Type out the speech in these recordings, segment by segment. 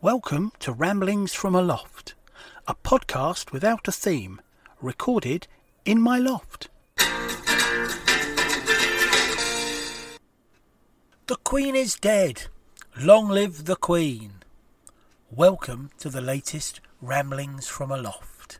Welcome to Ramblings from a Loft, a podcast without a theme, recorded in my loft. The Queen is dead. Long live the Queen. Welcome to the latest Ramblings from a Loft.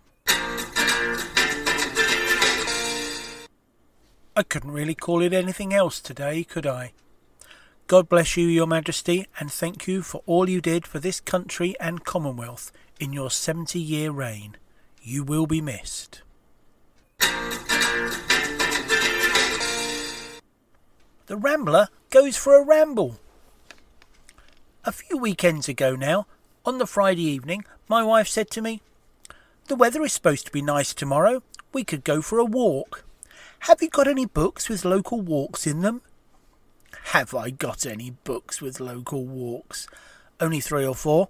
I couldn't really call it anything else today, could I? God bless you, Your Majesty, and thank you for all you did for this country and Commonwealth in your 70-year reign. You will be missed. The Rambler goes for a ramble. A few weekends ago now, on the Friday evening, my wife said to me, "The weather is supposed to be nice tomorrow. We could go for a walk. Have you got any books with local walks in them?" Have I got any books with local walks? Only 3 or 4.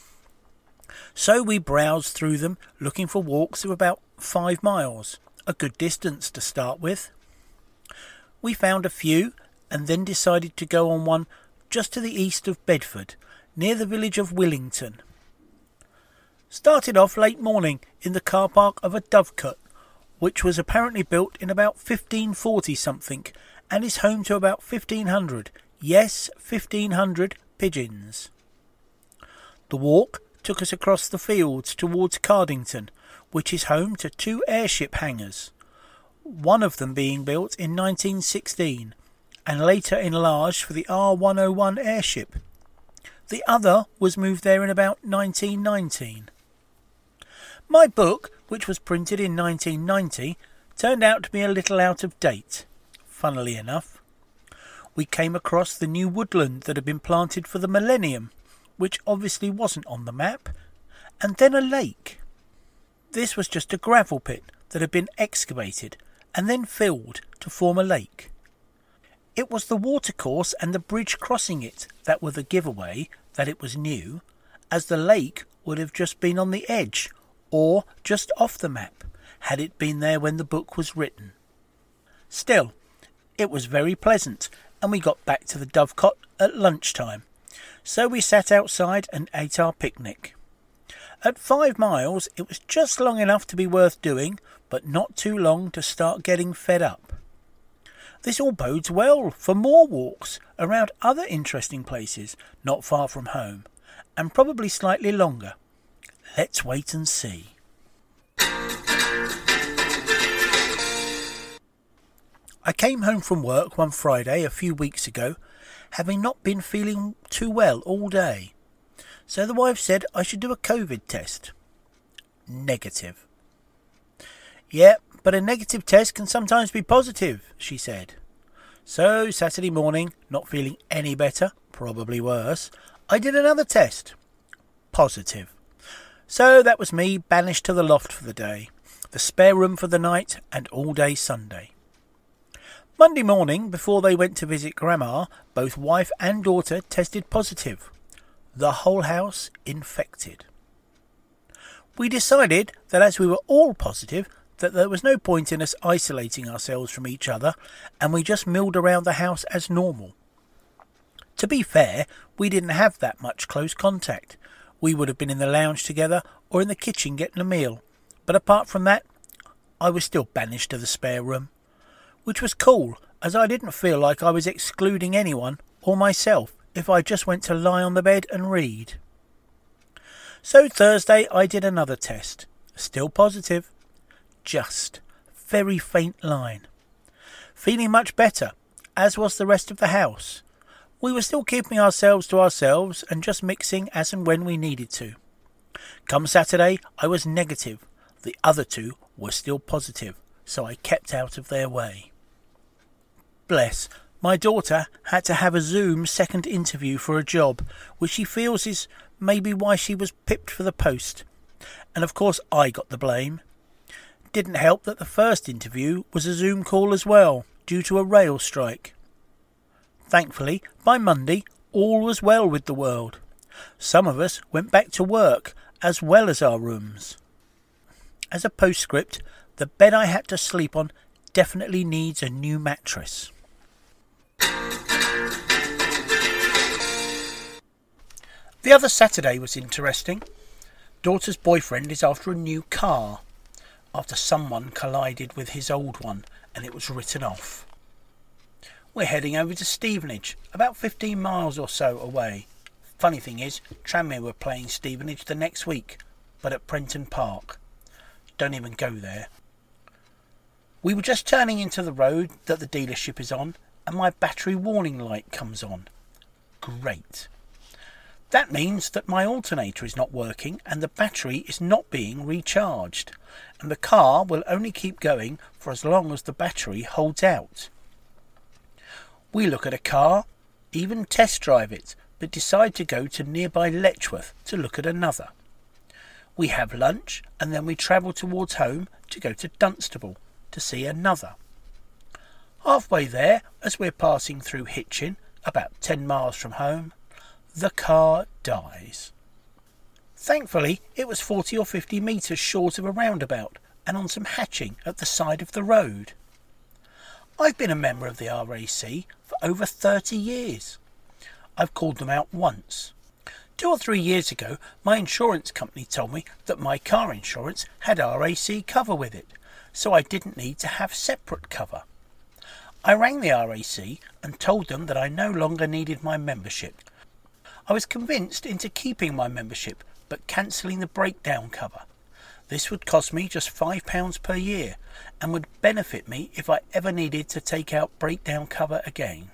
So we browsed through them, looking for walks of about 5 miles, a good distance to start with. We found a few, and then decided to go on one just to the east of Bedford, near the village of Willington. Started off late morning in the car park of a dovecote, which was apparently built in about 1540-something, and is home to about 1,500, yes, 1,500 pigeons. The walk took us across the fields towards Cardington, which is home to 2 airship hangars, one of them being built in 1916, and later enlarged for the R101 airship. The other was moved there in about 1919. My book, which was printed in 1990, turned out to be a little out of date. Funnily enough, we came across the new woodland that had been planted for the millennium, which obviously wasn't on the map, and then a lake. This was just a gravel pit that had been excavated and then filled to form a lake. It was the watercourse and the bridge crossing it that were the giveaway that it was new, as the lake would have just been on the edge or just off the map had it been there when the book was written. Still, it was very pleasant, and we got back to the dovecote at lunchtime, so we sat outside and ate our picnic. At 5 miles it was just long enough to be worth doing, but not too long to start getting fed up. This all bodes well for more walks around other interesting places not far from home, and probably slightly longer. Let's wait and see. I came home from work one Friday a few weeks ago, having not been feeling too well all day. So the wife said I should do a COVID test. Negative. "Yeah, but a negative test can sometimes be positive," she said. So Saturday morning, not feeling any better, probably worse, I did another test. Positive. So that was me banished to the loft for the day, the spare room for the night, and all day Sunday. Monday morning, before they went to visit Grandma, both wife and daughter tested positive. The whole house infected. We decided that as we were all positive, that there was no point in us isolating ourselves from each other, and we just milled around the house as normal. To be fair, we didn't have that much close contact. We would have been in the lounge together or in the kitchen getting a meal, but apart from that, I was still banished to the spare room, which was cool, as I didn't feel like I was excluding anyone or myself if I just went to lie on the bed and read. So Thursday I did another test. Still positive. Just very faint line. Feeling much better, as was the rest of the house. We were still keeping ourselves to ourselves and just mixing as and when we needed to. Come Saturday, I was negative. The other 2 were still positive, so I kept out of their way. Bless, my daughter had to have a Zoom second interview for a job, which she feels is maybe why she was pipped for the post. And of course I got the blame. Didn't help that the first interview was a Zoom call as well, due to a rail strike. Thankfully, by Monday, all was well with the world. Some of us went back to work, as well as our rooms. As a postscript, the bed I had to sleep on definitely needs a new mattress. The other Saturday was interesting. Daughter's boyfriend is after a new car, after someone collided with his old one and it was written off. We're heading over to Stevenage, about 15 miles or so away. Funny thing is, Tranmere were playing Stevenage the next week, but at Prenton Park. Don't even go there. We were just turning into the road that the dealership is on, and my battery warning light comes on. Great. That means that my alternator is not working and the battery is not being recharged, and the car will only keep going for as long as the battery holds out. We look at a car, even test drive it, but decide to go to nearby Letchworth to look at another. We have lunch and then we travel towards home to go to Dunstable to see another. Halfway there, as we're passing through Hitchin, about 10 miles from home, the car dies. Thankfully, it was 40 or 50 metres short of a roundabout and on some hatching at the side of the road. I've been a member of the RAC for over 30 years. I've called them out once. 2 or 3 years ago, my insurance company told me that my car insurance had RAC cover with it, so I didn't need to have separate cover. I rang the RAC and told them that I no longer needed my membership. I was convinced into keeping my membership but cancelling the breakdown cover. This would cost me just £5 per year and would benefit me if I ever needed to take out breakdown cover again.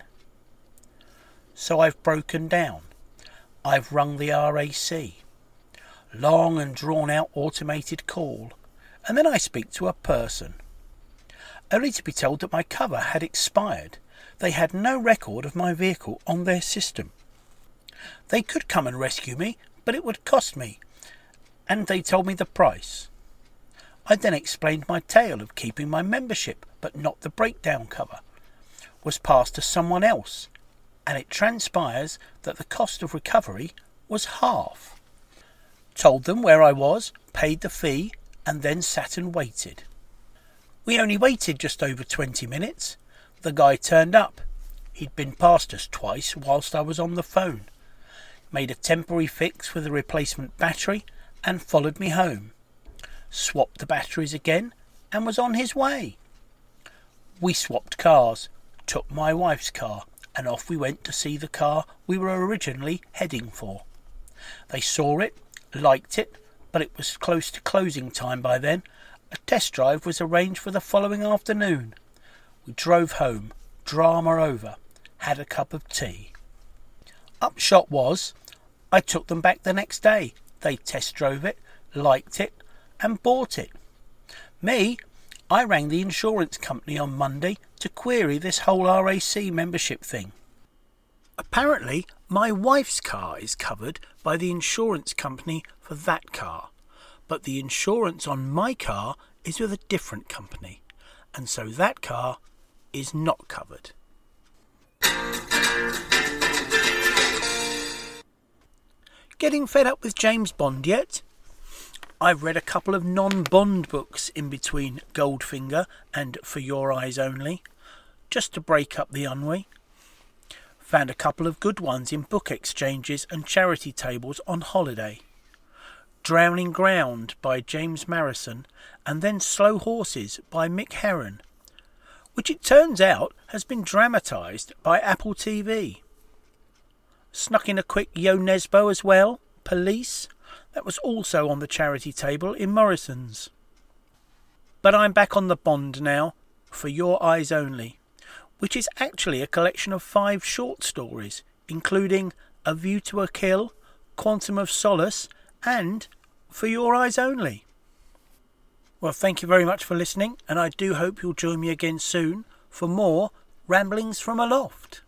So I've broken down. I've rung the RAC. Long and drawn out automated call, and then I speak to a person. Only to be told that my cover had expired. They had no record of my vehicle on their system. They could come and rescue me, but it would cost me, and they told me the price. I then explained my tale of keeping my membership, but not the breakdown cover, was passed to someone else, and it transpires that the cost of recovery was half. Told them where I was, paid the fee, and then sat and waited. We only waited just over 20 minutes. The guy turned up. He'd been past us twice whilst I was on the phone, made a temporary fix with a replacement battery and followed me home, swapped the batteries again and was on his way. We swapped cars, took my wife's car, and off we went to see the car we were originally heading for. They saw it, liked it, but it was close to closing time by then. A test drive was arranged for the following afternoon. We drove home, drama over, had a cup of tea. Upshot was, I took them back the next day. They test drove it, liked it, and bought it. Me, I rang the insurance company on Monday to query this whole RAC membership thing. Apparently, my wife's car is covered by the insurance company for that car, but the insurance on my car is with a different company, and so that car is not covered. Getting fed up with James Bond yet? I've read a couple of non-Bond books in between Goldfinger and For Your Eyes Only, just to break up the ennui. Found a couple of good ones in book exchanges and charity tables on holiday. Drowning Ground by James Marison and then Slow Horses by Mick Herron, which it turns out has been dramatised by Apple TV. Snuck in a quick Yo Nesbo as well, Police. That was also on the charity table in Morrison's. But I'm back on the Bond now, For Your Eyes Only, which is actually a collection of 5 short stories, including A View to a Kill, Quantum of Solace, and For Your Eyes Only. Well, thank you very much for listening, and I do hope you'll join me again soon for more Ramblings from a Loft.